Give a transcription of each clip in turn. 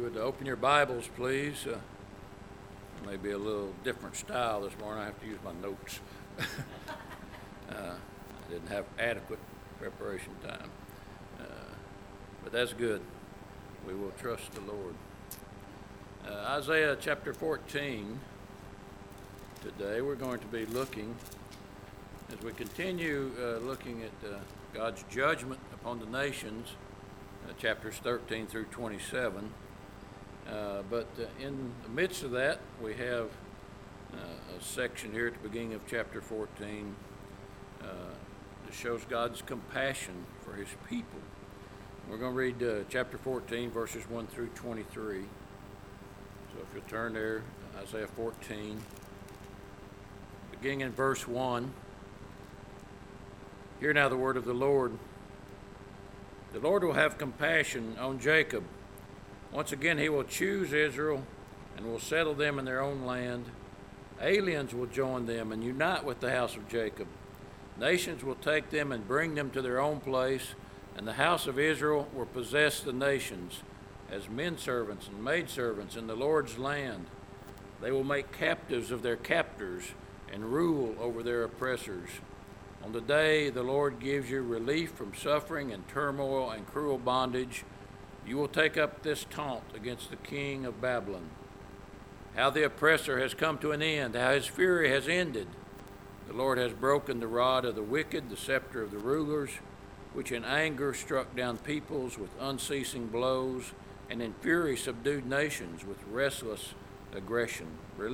would open your Bibles, please. Maybe a little different style this morning. I have to use my notes. I didn't have adequate preparation time. But that's good. We will trust the Lord. Isaiah chapter 14. Today we're going to be looking, as we continue looking at God's judgment upon the nations, chapters 13 through 27. But in the midst of that, we have a section here at the beginning of chapter 14 that shows God's compassion for his people. We're going to read chapter 14, verses 1 through 23. So if you'll turn there, Isaiah 14, beginning in verse 1. Hear now the word of the Lord. The Lord will have compassion on Jacob. Once again he will choose Israel and will settle them in their own land. Aliens will join them and unite with the house of Jacob. Nations will take them and bring them to their own place, and the house of Israel will possess the nations as men servants and maidservants in the Lord's land. They will make captives of their captors and rule over their oppressors. On the day the Lord gives you relief from suffering and turmoil and cruel bondage, you will take up this taunt against the king of Babylon. How the oppressor has come to an end, how his fury has ended. The Lord has broken the rod of the wicked, the scepter of the rulers, which in anger struck down peoples with unceasing blows, and in fury subdued nations with relentless aggression.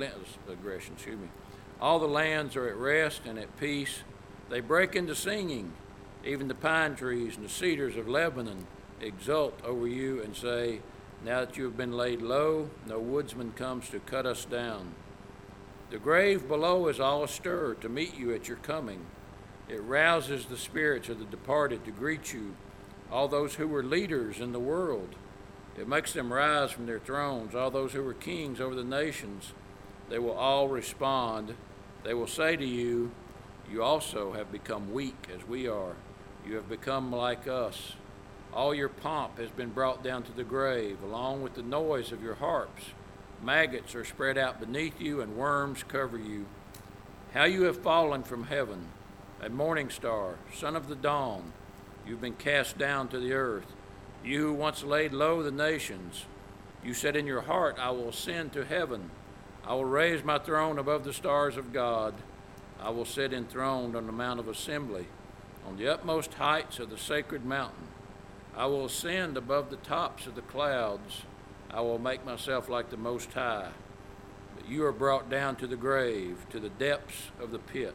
All the lands are at rest and at peace. They break into singing. Even the pine trees and the cedars of Lebanon exult over you and say, now that you have been laid low, no woodsman comes to cut us down. The grave below is all astir to meet you at your coming. It rouses the spirits of the departed to greet you, all those who were leaders in the world. It makes them rise from their thrones, all those who were kings over the nations. They will all respond. They will say to you, you also have become weak as we are. You have become like us. All your pomp has been brought down to the grave, along with the noise of your harps. Maggots are spread out beneath you, and worms cover you. How you have fallen from heaven, a morning star, son of the dawn. You've been cast down to the earth. You who once laid low the nations. You said in your heart, I will ascend to heaven. I will raise my throne above the stars of God. I will sit enthroned on the Mount of Assembly, on the utmost heights of the sacred mountain. I will ascend above the tops of the clouds. I will make myself like the Most High. But you are brought down to the grave, to the depths of the pit.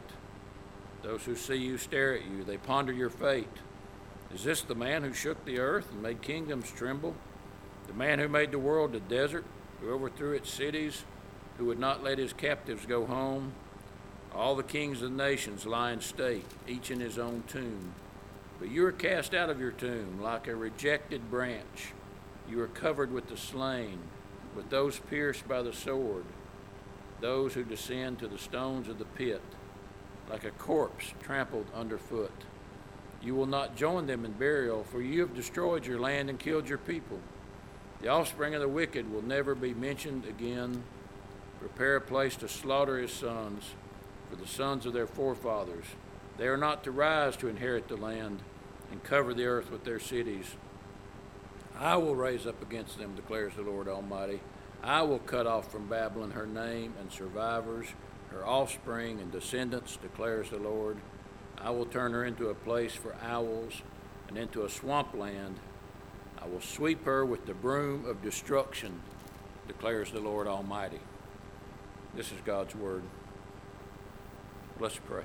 Those who see you stare at you. They ponder your fate. Is this the man who shook the earth and made kingdoms tremble? The man who made the world a desert, who overthrew its cities, who would not let his captives go home? All the kings of the nations lie in state, each in his own tomb. But you are cast out of your tomb like a rejected branch. You are covered with the slain, with those pierced by the sword, those who descend to the stones of the pit, like a corpse trampled underfoot. You will not join them in burial, for you have destroyed your land and killed your people. The offspring of the wicked will never be mentioned again. Prepare a place to slaughter his sons, for the sons of their forefathers. They are not to rise to inherit the land and cover the earth with their cities. I will raise up against them, declares the Lord Almighty. I will cut off from Babylon her name and survivors, her offspring and descendants, declares the Lord. I will turn her into a place for owls and into a swampland. I will sweep her with the broom of destruction, declares the Lord Almighty. This is God's word. Let's pray.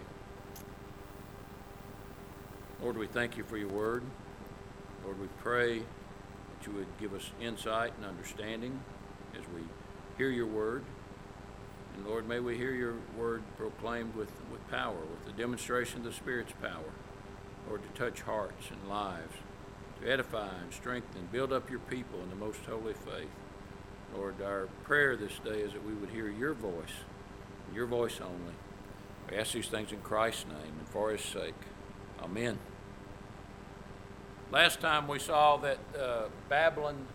Lord, we thank you for your word. Lord, we pray that you would give us insight and understanding as we hear your word. And Lord, may we hear your word proclaimed with power, with the demonstration of the Spirit's power. Lord, to touch hearts and lives, to edify and strengthen and build up your people in the most holy faith. Lord, our prayer this day is that we would hear your voice only. We ask these things in Christ's name and for his sake. Amen. Last time we saw that Babylon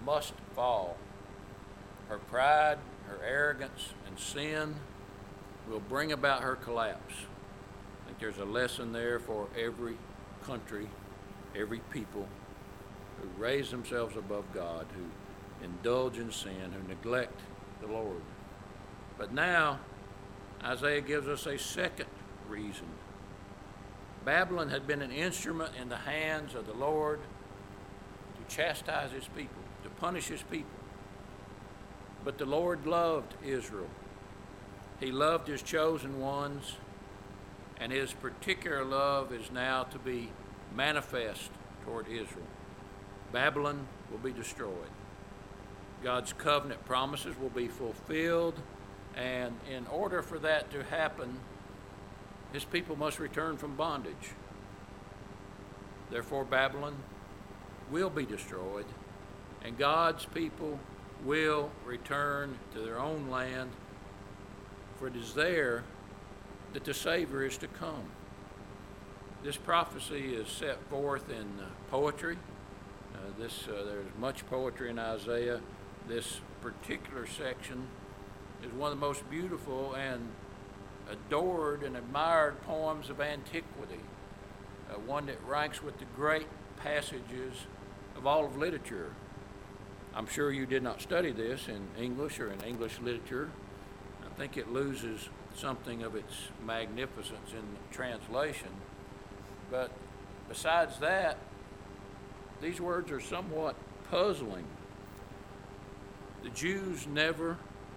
must fall. Her pride, her arrogance, and sin will bring about her collapse. I think there's a lesson there for every country, every people who raise themselves above God, who indulge in sin, who neglect the Lord. But now, Isaiah gives us a second reason. Babylon had been an instrument in the hands of the Lord to chastise his people, to punish his people. But the Lord loved Israel. He loved his chosen ones, and his particular love is now to be manifest toward Israel. Babylon will be destroyed. God's covenant promises will be fulfilled, and in order for that to happen, his people must return from bondage. Therefore, Babylon will be destroyed, and God's people will return to their own land, for it is there that the Savior is to come. This prophecy is set forth in poetry. There's much poetry in Isaiah. This particular section is one of the most beautiful and adored and admired poems of antiquity, one that ranks with the great passages of all of literature. I'm sure you did not study this in English or in English literature. I think it loses something of its magnificence in translation. But besides that, these words are somewhat puzzling. The Jews never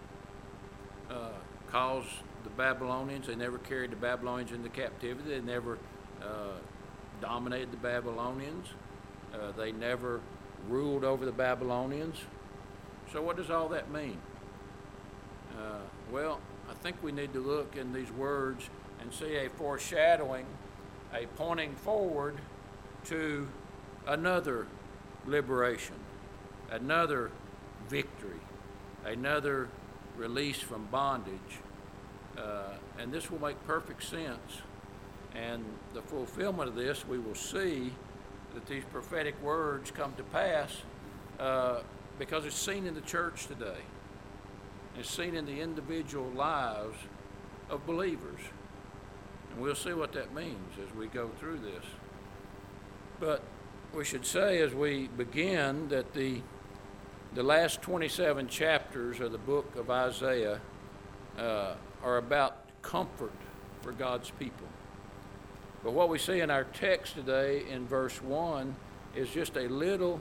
caused the Babylonians, they never carried the Babylonians into captivity, they never dominated the Babylonians, they never ruled over the Babylonians. So what does all that mean? Well, I think we need to look in these words and see a foreshadowing, a pointing forward to another liberation, another victory, another release from bondage. And this will make perfect sense. And the fulfillment of this, we will see that these prophetic words come to pass because it's seen in the church today. It's seen in the individual lives of believers. And we'll see what that means as we go through this. But we should say as we begin that the last 27 chapters of the book of Isaiah are about comfort for God's people. But what we see in our text today in verse 1 is just a little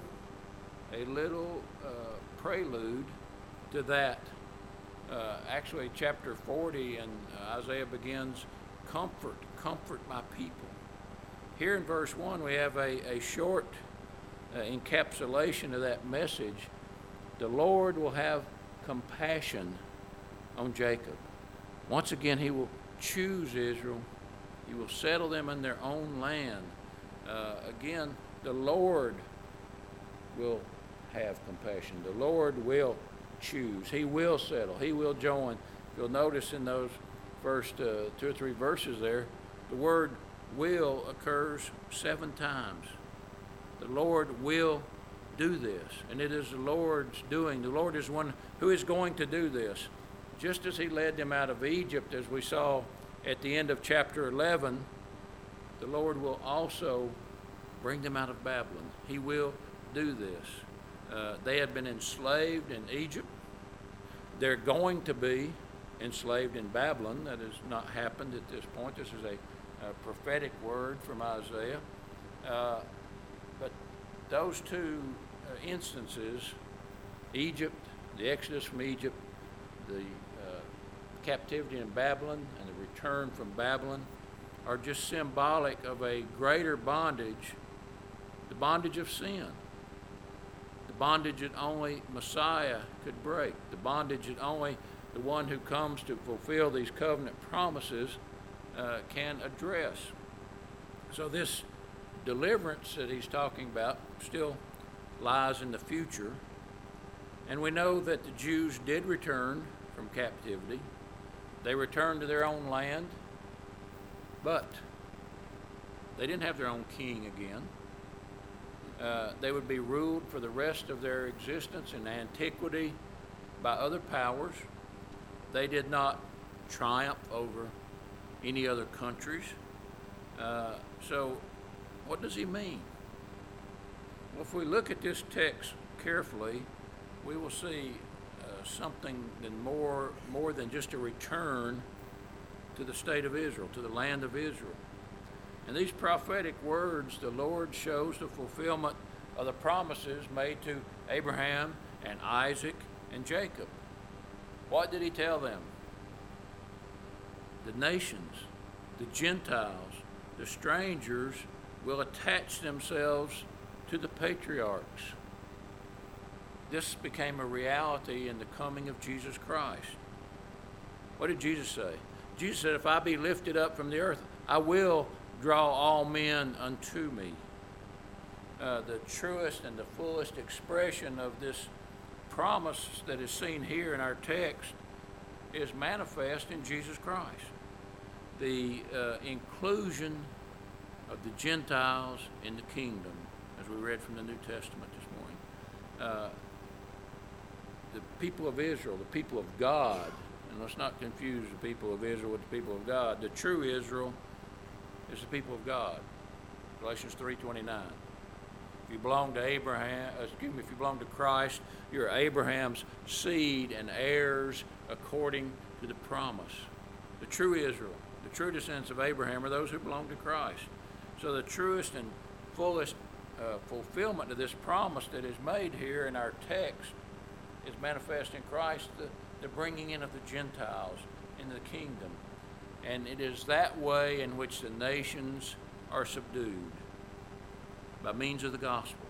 prelude to that. Actually, chapter 40 and Isaiah begins, comfort my people. Here in verse 1 we have a short encapsulation of that message. The Lord will have compassion on Jacob. Once again, he will choose Israel. He will settle them in their own land. Again, the Lord will have compassion. The Lord will choose. He will settle. He will join. You'll notice in those first 2 or 3 verses there, the word will occurs 7 times. The Lord will do this, and it is the Lord's doing. The Lord is one who is going to do this. Just as he led them out of Egypt, as we saw at the end of chapter 11, the Lord will also bring them out of Babylon. He will do this. They had been enslaved in Egypt. They're going to be enslaved in Babylon. That has not happened at this point. This is a prophetic word from Isaiah. But those 2 instances, Egypt, the exodus from Egypt, the captivity in Babylon, and the return from Babylon, are just symbolic of a greater bondage, the bondage of sin, the bondage that only Messiah could break, the bondage that only the one who comes to fulfill these covenant promises can address. So this deliverance that he's talking about still lies in the future. And we know that the Jews did return from captivity. They returned to their own land, but they didn't have their own king again. They would be ruled for the rest of their existence in antiquity by other powers. They did not triumph over any other countries. So what does he mean? Well, if we look at this text carefully, we will see something more than just a return to the state of Israel, to the land of Israel. In these prophetic words, the Lord shows the fulfillment of the promises made to Abraham and Isaac and Jacob. What did he tell them? The nations, the Gentiles, the strangers will attach themselves to the patriarchs. This became a reality in the coming of Jesus Christ. What did Jesus say? Jesus said, if I be lifted up from the earth, I will draw all men unto me. The truest and the fullest expression of this promise that is seen here in our text is manifest in Jesus Christ. The inclusion of the Gentiles in the kingdom, as we read from the New Testament this morning. The people of Israel, the people of God, and let's not confuse the people of Israel with the people of God. The true Israel is the people of God. Galatians 3:29. If you belong to if you belong to Christ, you're Abraham's seed and heirs according to the promise. The true Israel, the true descendants of Abraham, are those who belong to Christ. So the truest and fullest fulfillment of this promise that is made here in our text is manifest in Christ, the bringing in of the Gentiles into the kingdom. And it is that way in which the nations are subdued, by means of the gospel.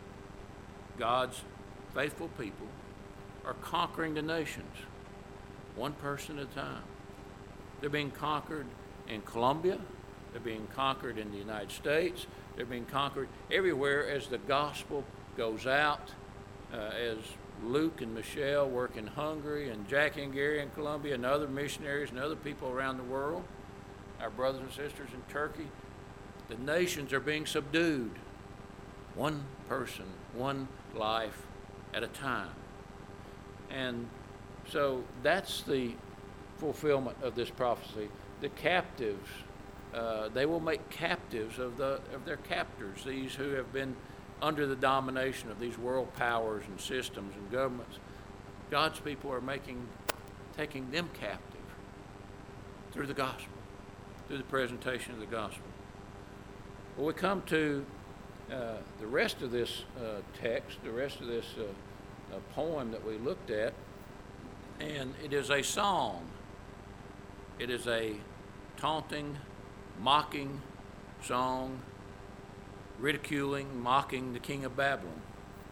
God's faithful people are conquering the nations, one person at a time. They're being conquered in Colombia. They're being conquered in the United States. They're being conquered everywhere as the gospel goes out, as Luke and Michelle work in Hungary, and Jackie and Gary in Colombia, and other missionaries and other people around the world, our brothers and sisters in Turkey. The nations are being subdued, one person, one life at a time. And so that's the fulfillment of this prophecy. The captives, they will make captives of their captors, these who have been under the domination of these world powers and systems and governments. God's people are taking them captive through the gospel, through the presentation of the gospel. Well, we come to the rest of this text, the rest of this poem that we looked at, and it is a song. It is a taunting, mocking song, ridiculing, mocking the king of Babylon.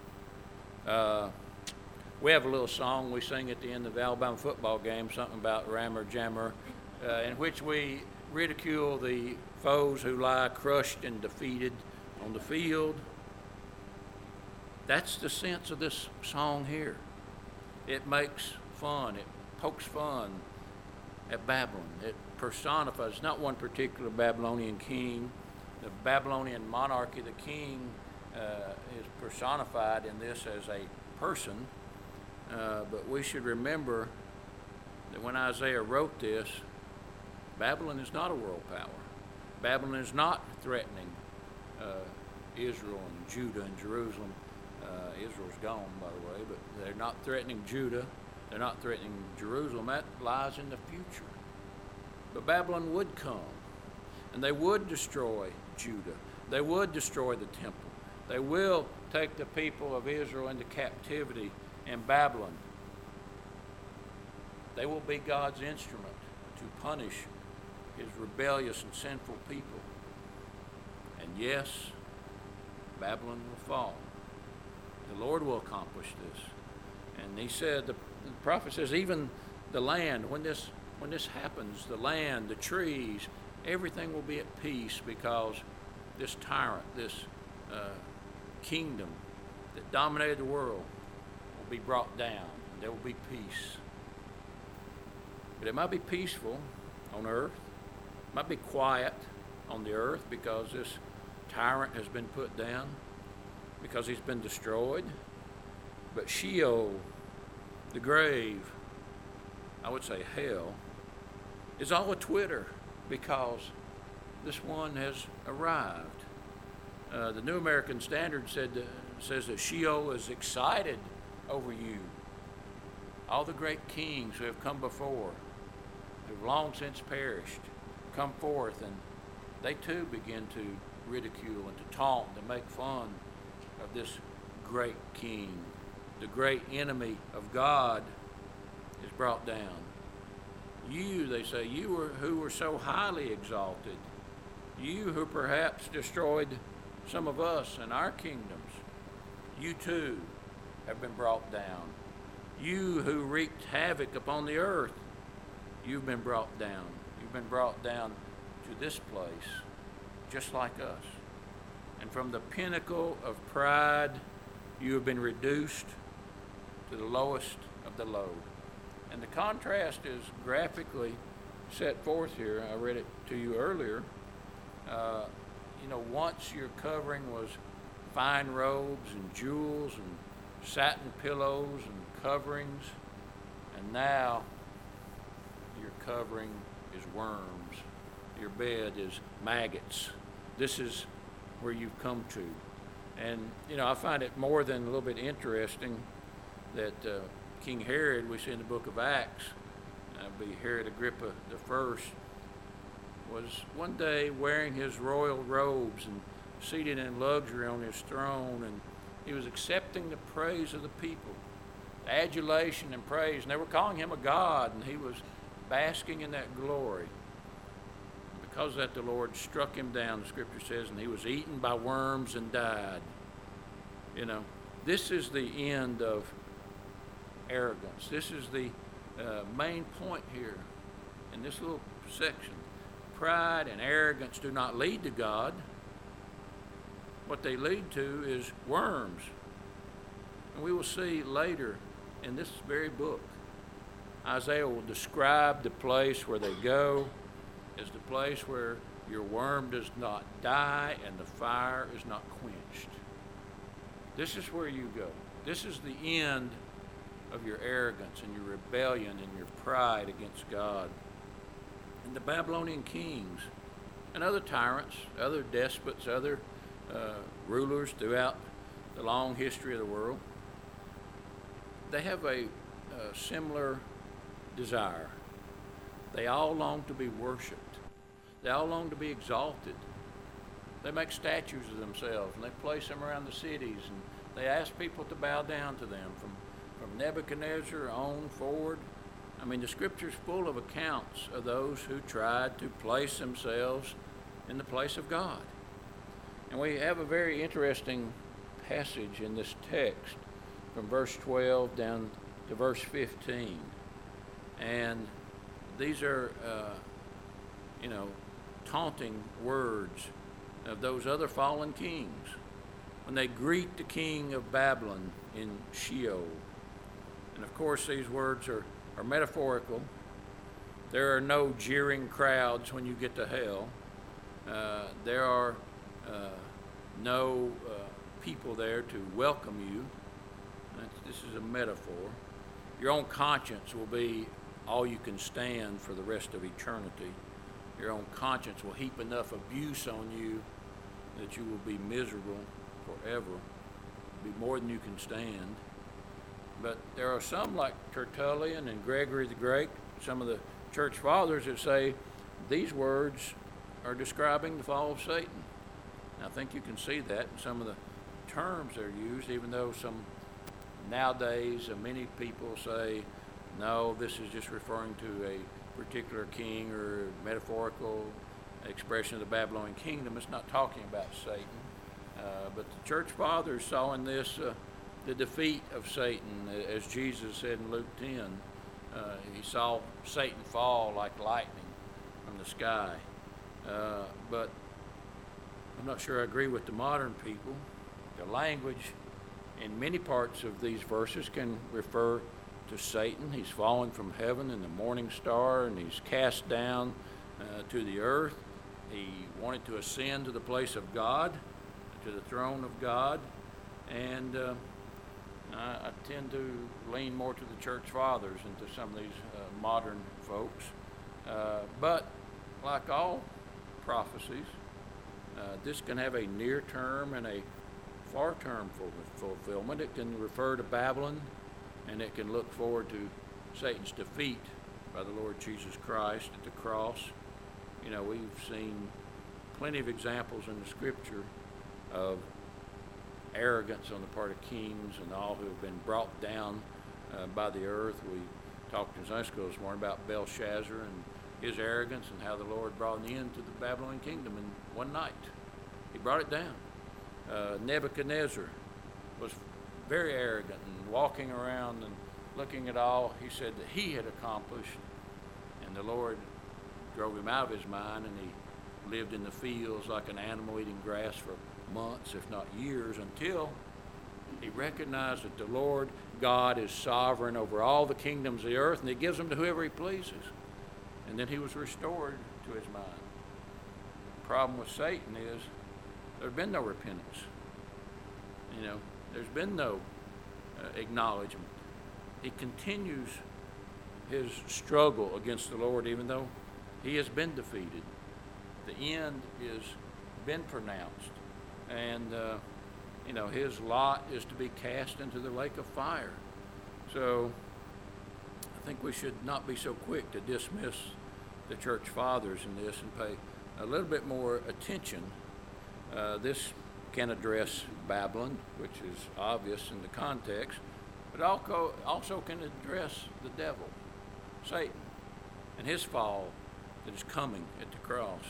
We have a little song we sing at the end of the Alabama football game, something about rammer jammer, in which we ridicule the foes who lie crushed and defeated on the field. That's the sense of this song here. It makes fun, it pokes fun at Babylon. It personifies not one particular Babylonian king. The Babylonian monarchy, the king, is personified in this as a person, but we should remember that when Isaiah wrote this, Babylon is not a world power. Babylon is not threatening Israel and Judah and Jerusalem. Israel's gone, by the way, but they're not threatening Judah. They're not threatening Jerusalem. That lies in the future. But Babylon would come, and they would destroy Judah. They would destroy the temple. They will take the people of Israel into captivity in Babylon. They will be God's instrument to punish his rebellious and sinful people. And yes, Babylon will fall. The Lord will accomplish this. And he said, the prophet says, even the land, when this happens, the land, the trees, everything will be at peace, because this tyrant, this kingdom that dominated the world will be brought down. There will be peace. But it might be peaceful on earth. It might be quiet on the earth because this tyrant has been put down. because he's been destroyed. But Sheol, the grave, I would say hell, is all a twitter because this one has arrived. The New American Standard says that Sheol is excited over you. All the great kings who have come before, who've long since perished, come forth, and they too begin to ridicule and to taunt and make fun of this great king. The great enemy of God is brought down. You, they say, who were so highly exalted, you who perhaps destroyed some of us and our kingdoms, you too have been brought down. You who wreaked havoc upon the earth, you've been brought down. You've been brought down to this place, just like us. And from the pinnacle of pride, you have been reduced to the lowest of the low. And the contrast is graphically set forth here. I read it to you earlier. Once your covering was fine robes and jewels and satin pillows and coverings, and now your covering is worms. Your bed is maggots. This is where you've come to. And, I find it more than a little bit interesting that King Herod, we see in the book of Acts, be Herod Agrippa I, was one day wearing his royal robes and seated in luxury on his throne, and he was accepting the praise of the people, adulation and praise, and they were calling him a god, and he was basking in that glory. And because of that, the Lord struck him down, the scripture says, and he was eaten by worms and died. This is the end of arrogance. This is the main point here in this little section. Pride and arrogance do not lead to God. What they lead to is worms. And we will see later in this very book, Isaiah will describe the place where they go as the place where your worm does not die and the fire is not quenched. This is where you go. This is the end of your arrogance and your rebellion and your pride against God. And the Babylonian kings and other tyrants, other despots, other rulers throughout the long history of the world, they have a similar desire. They all long to be worshipped. They all long to be exalted. They make statues of themselves and they place them around the cities, and they ask people to bow down to them from Nebuchadnezzar on forward. I mean, the scripture's full of accounts of those who tried to place themselves in the place of God. And we have a very interesting passage in this text from verse 12 down to verse 15. And these are, taunting words of those other fallen kings when they greet the king of Babylon in Sheol. And of course, these words are metaphorical. There are no jeering crowds when you get to hell. There are no people there to welcome you. This is a metaphor. Your own conscience will be all you can stand for the rest of eternity. Your own conscience will heap enough abuse on you that you will be miserable forever. It'll be more than you can stand. But there are some like Tertullian and Gregory the Great, some of the church fathers that say these words are describing the fall of Satan. And I think you can see that in some of the terms that are used, even though nowadays many people say, no, this is just referring to a particular king or metaphorical expression of the Babylonian kingdom. It's not talking about Satan. But the church fathers saw in this the defeat of Satan, as Jesus said in Luke 10. He saw Satan fall like lightning from the sky. But I'm not sure I agree with the modern people. The language in many parts of these verses can refer to Satan. He's fallen from heaven in the morning star, and he's cast down to the earth. He wanted to ascend to the place of God, to the throne of God, And I tend to lean more to the church fathers and to some of these modern folks. But like all prophecies, this can have a near-term and a far-term fulfillment. It can refer to Babylon, and it can look forward to Satan's defeat by the Lord Jesus Christ at the cross. You know, we've seen plenty of examples in the Scripture of arrogance on the part of kings and all who have been brought down by the earth. We talked in Sunday school this morning about Belshazzar and his arrogance and how the Lord brought an end to the Babylonian kingdom in one night. He brought it down. Nebuchadnezzar was very arrogant and walking around and looking at all he said that he had accomplished, and the Lord drove him out of his mind, and he lived in the fields like an animal eating grass for months, if not years, until he recognized that the Lord God is sovereign over all the kingdoms of the earth, and he gives them to whoever he pleases. And then he was restored to his mind. The problem with Satan is there's been no repentance. You know, there's been no acknowledgement. He continues his struggle against the Lord, even though he has been defeated. The end has been pronounced. And, you know, his lot is to be cast into the lake of fire. So I think we should not be so quick to dismiss the church fathers in this and pay a little bit more attention. This can address Babylon, which is obvious in the context, but also can address the devil, Satan, and his fall that is coming at the cross.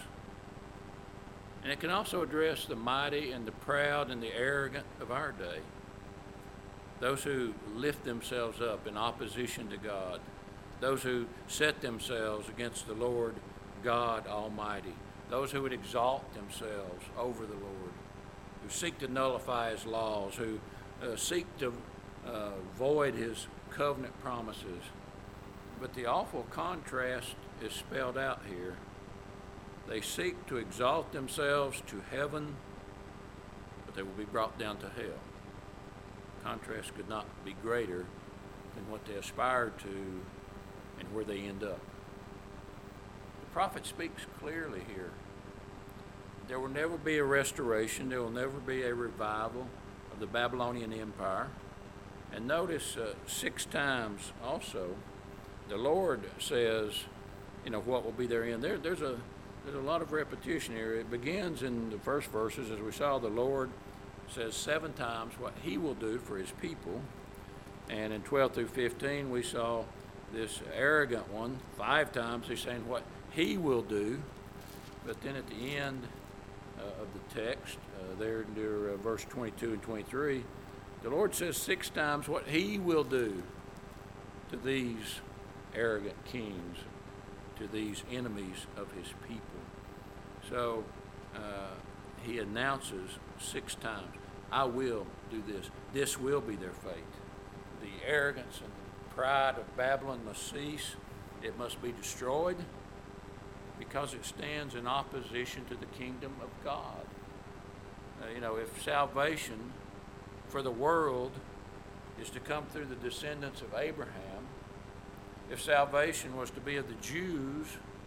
And it can also address the mighty and the proud and the arrogant of our day, those who lift themselves up in opposition to God, those who set themselves against the Lord God Almighty, those who would exalt themselves over the Lord, who seek to nullify his laws, who seek to void his covenant promises. But the awful contrast is spelled out here. They seek to exalt themselves to heaven, but they will be brought down to hell. Contrast could not be greater than what they aspire to and where they end up. The prophet speaks clearly here. There will never be a restoration. There will never be a revival of the Babylonian Empire. And notice 6 times also, the Lord says, you know, what will be their end. There's a lot of repetition here. It begins in the first verses, as we saw, the Lord says 7 times what he will do for his people. And in 12 through 15, we saw this arrogant one 5 times. He's saying what he will do. But then at the end of the text, there near verse 22 and 23, the Lord says 6 times what he will do to these arrogant kings, to these enemies of his people. So he announces 6 times, I will do this. This will be their fate. The arrogance and pride of Babylon must cease. It must be destroyed because it stands in opposition to the kingdom of God. You know, if salvation for the world is to come through the descendants of Abraham, if salvation was to be of the Jews,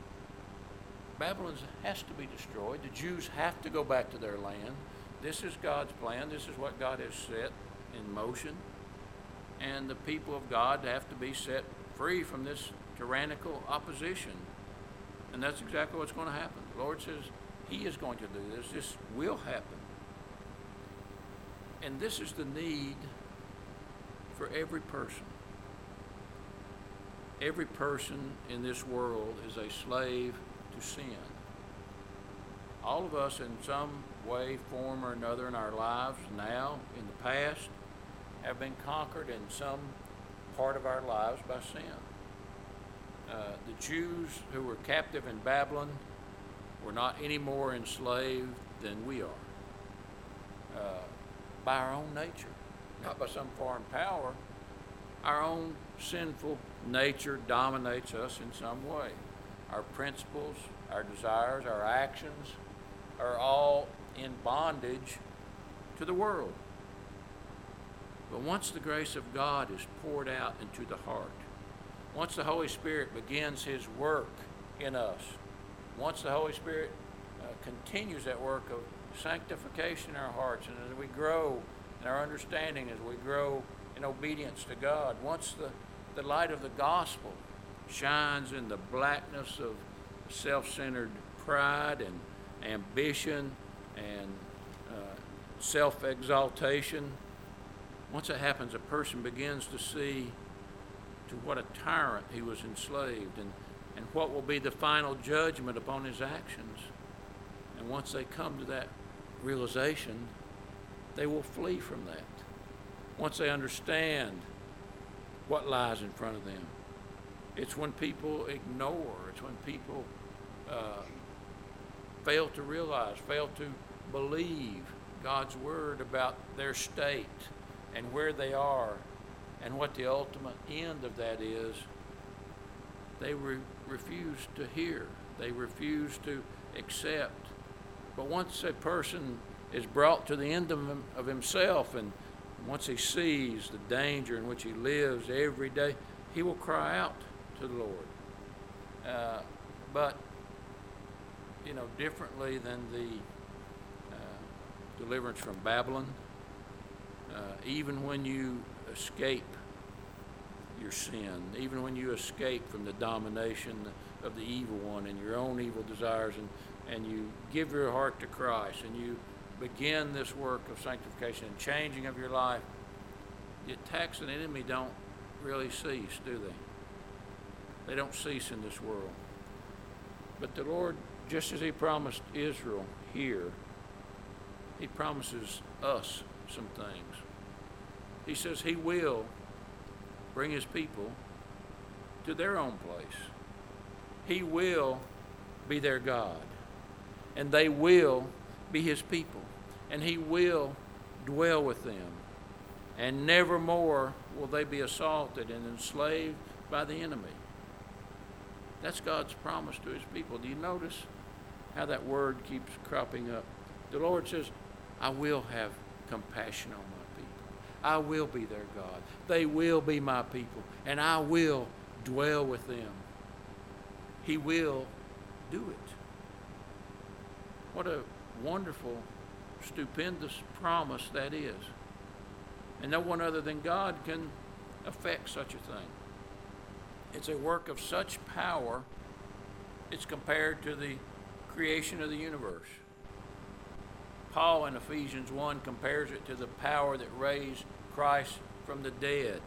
Babylon has to be destroyed. The Jews have to go back to their land. This is God's plan. This is what God has set in motion. And the people of God have to be set free from this tyrannical opposition. And that's exactly what's going to happen. The Lord says he is going to do this. This will happen. And this is the need for every person. Every person in this world is a slave to sin. All of us in some way, form, or another in our lives now, in the past, have been conquered in some part of our lives by sin. The Jews who were captive in Babylon were not any more enslaved than we are. By our own nature, not by some foreign power. Our own sinful nature dominates us in some way. Our principles, our desires, our actions are all in bondage to the world. But once the grace of God is poured out into the heart, once the Holy Spirit begins His work in us, once the Holy Spirit continues that work of sanctification in our hearts, and as we grow in our understanding, as we grow in obedience to God, once the light of the gospel shines in the blackness of self-centered pride and ambition and self-exaltation, once that happens, a person begins to see to what a tyrant he was enslaved, and what will be the final judgment upon his actions. And once they come to that realization, they will flee from that. Once they understand what lies in front of them. It's when people ignore, it's when people fail to realize, fail to believe God's word about their state and where they are and what the ultimate end of that is. They refuse to hear. They refuse to accept. But once a person is brought to the end of himself, and once he sees the danger in which he lives every day, he will cry out to the Lord. But, differently than the deliverance from Babylon, even when you escape your sin, even when you escape from the domination of the evil one and your own evil desires, and you give your heart to Christ, and you begin this work of sanctification and changing of your life, the attacks of the enemy don't really cease, do they? They don't cease in this world. But the Lord, just as He promised Israel here, He promises us some things. He says He will bring His people to their own place. He will be their God, and they will be His people, and He will dwell with them, and never more will they be assaulted and enslaved by the enemy. That's God's promise to His people. Do you notice how that word keeps cropping up? The Lord says, I will have compassion on my people. I will be their God. They will be my people, and I will dwell with them. He will do it. What a wonderful, stupendous promise that is. And no one other than God can effect such a thing. It's a work of such power, it's compared to the creation of the universe. Paul in Ephesians 1 compares it to the power that raised Christ from the dead.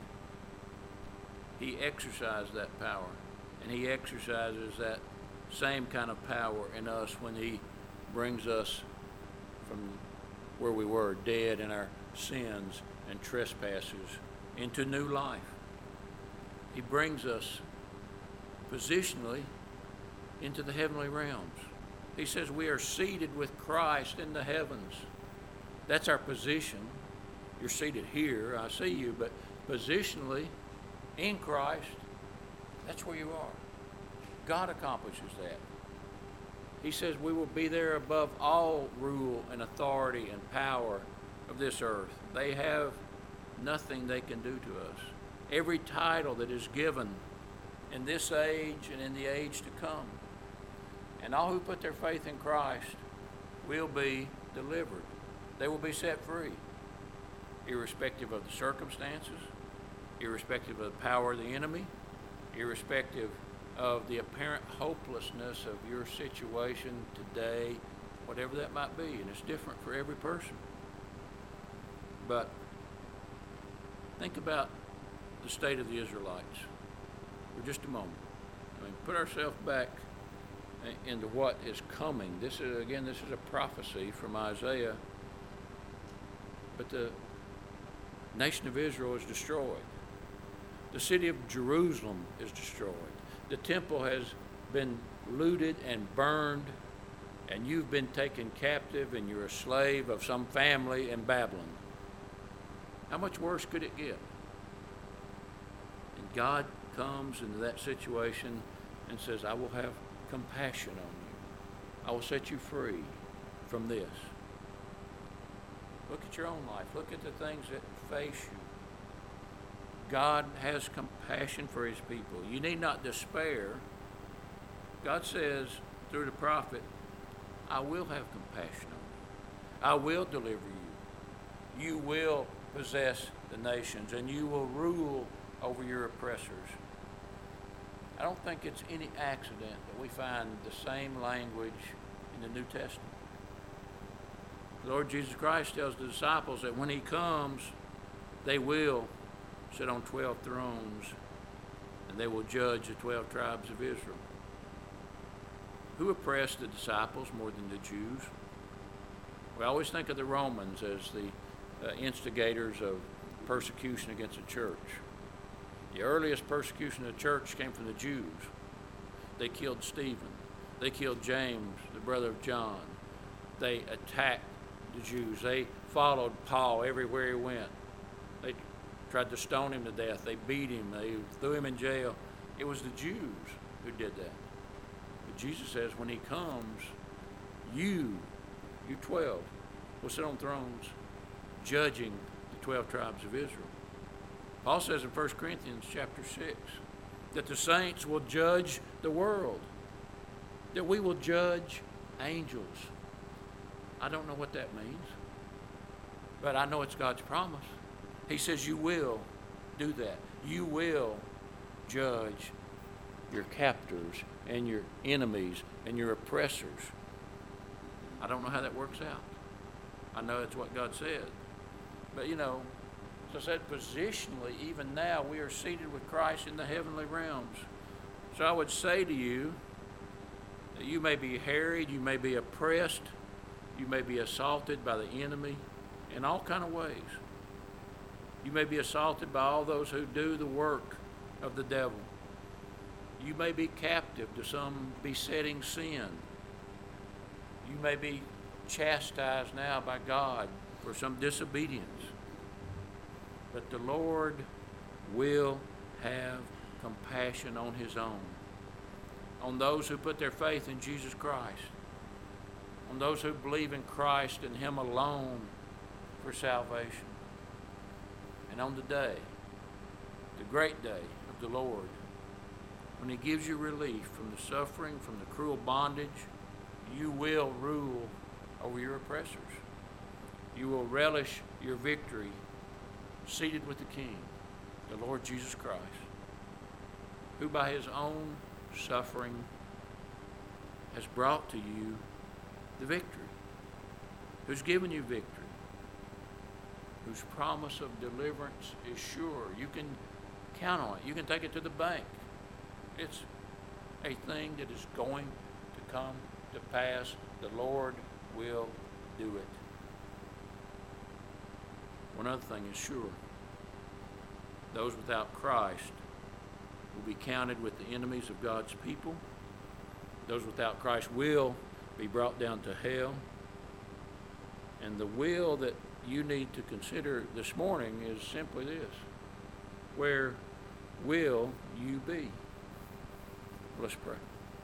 He exercised that power, and He exercises that same kind of power in us when He brings us from where we were, dead in our sins and trespasses, into new life. He brings us positionally into the heavenly realms. He says we are seated with Christ in the heavens. That's our position. You're seated here, I see you, but positionally in Christ, that's where you are. God accomplishes that. He says we will be there above all rule and authority and power of this earth. They have nothing they can do to us. Every title that is given in this age and in the age to come. And all who put their faith in Christ will be delivered. They will be set free, irrespective of the circumstances, irrespective of the power of the enemy, irrespective of the apparent hopelessness of your situation today, whatever that might be. And it's different for every person. But think about the state of the Israelites for just a moment. Put ourselves back into what is coming. This is a prophecy from Isaiah. But the nation of Israel is destroyed. The city of Jerusalem is destroyed. The temple has been looted and burned, and you've been taken captive, and you're a slave of some family in Babylon. How much worse could it get? And God comes into that situation and says, I will have compassion on you. I will set you free from this. Look at your own life. Look at the things that face you. God has compassion for his people. You need not despair. God says through the prophet, I will have compassion on you. I will deliver you. You will possess the nations, and you will rule over your oppressors. I don't think it's any accident that we find the same language in the New Testament. The Lord Jesus Christ tells the disciples that when he comes, they will sit on 12 thrones, and they will judge the 12 tribes of Israel. Who oppressed the disciples more than the Jews? We always think of the Romans as the instigators of persecution against the church. The earliest persecution of the church came from the Jews. They killed Stephen. They killed James, the brother of John. They attacked the Jews. They followed Paul everywhere he went. They tried to stone him to death. They beat him. They threw him in jail. It was the Jews who did that. But Jesus says when he comes, you 12, will sit on thrones judging the 12 tribes of Israel. Paul says in 1 Corinthians chapter 6 that the saints will judge the world, that we will judge angels. I don't know what that means, but I know it's God's promise. He says you will do that. You will judge your captors and your enemies and your oppressors. I don't know how that works out. I know it's what God said. But as I said, positionally, even now, we are seated with Christ in the heavenly realms. So I would say to you that you may be harried, you may be oppressed, you may be assaulted by the enemy in all kind of ways. You may be assaulted by all those who do the work of the devil. You may be captive to some besetting sin. You may be chastised now by God for some disobedience. But the Lord will have compassion on his own, on those who put their faith in Jesus Christ, on those who believe in Christ and him alone for salvation. And on the day, the great day of the Lord, when he gives you relief from the suffering, from the cruel bondage, you will rule over your oppressors. You will relish your victory seated with the King, the Lord Jesus Christ, who by his own suffering has brought to you the victory, who's given you victory, whose promise of deliverance is sure. You can count on it. You can take it to the bank. It's a thing that is going to come to pass. The Lord will do it. One other thing is sure. Those without Christ will be counted with the enemies of God's people. Those without Christ will be brought down to hell. And the will that you need to consider this morning is simply this: where will you be? Let's pray.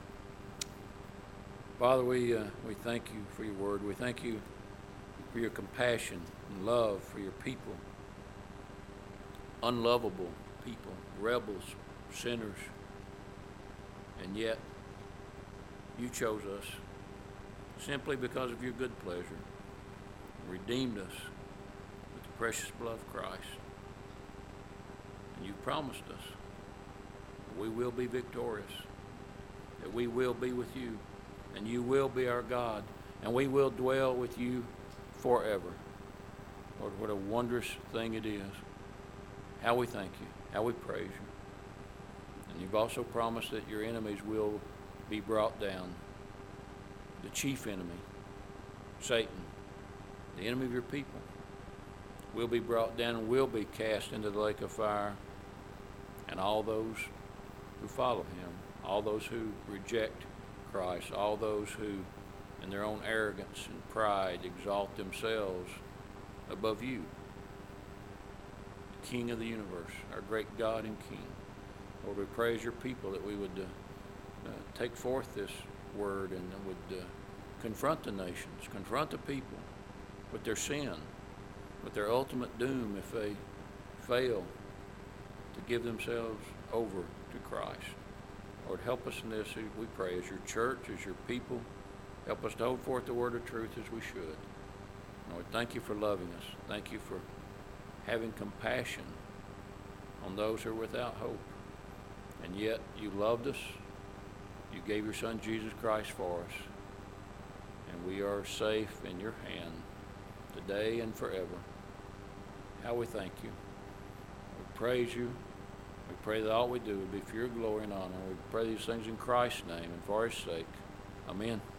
Father, we thank you for your word. We thank you for your compassion and love for your people, unlovable people, rebels, sinners, and yet you chose us simply because of your good pleasure and redeemed us with the precious blood of Christ. And you promised us that we will be victorious, that we will be with you, and you will be our God, and we will dwell with you forever. Lord, what a wondrous thing it is. How we thank you, how we praise you. And you've also promised that your enemies will be brought down. The chief enemy, Satan, the enemy of your people, will be brought down and will be cast into the lake of fire. And all those who follow him, all those who reject Christ, all those who in their own arrogance and pride exalt themselves above you, the King of the universe, our great God and King. Lord, we praise your people that we would take forth this word and would confront the nations, confront the people with their sin, with their ultimate doom if they fail to give themselves over to Christ. Lord, help us in this, we pray, as your church, as your people. Help us to hold forth the word of truth as we should. Lord, thank you for loving us. Thank you for having compassion on those who are without hope. And yet you loved us. You gave your Son Jesus Christ for us. And we are safe in your hand today and forever. How we thank you. We praise you. We pray that all we do would be for your glory and honor. We pray these things in Christ's name and for his sake. Amen.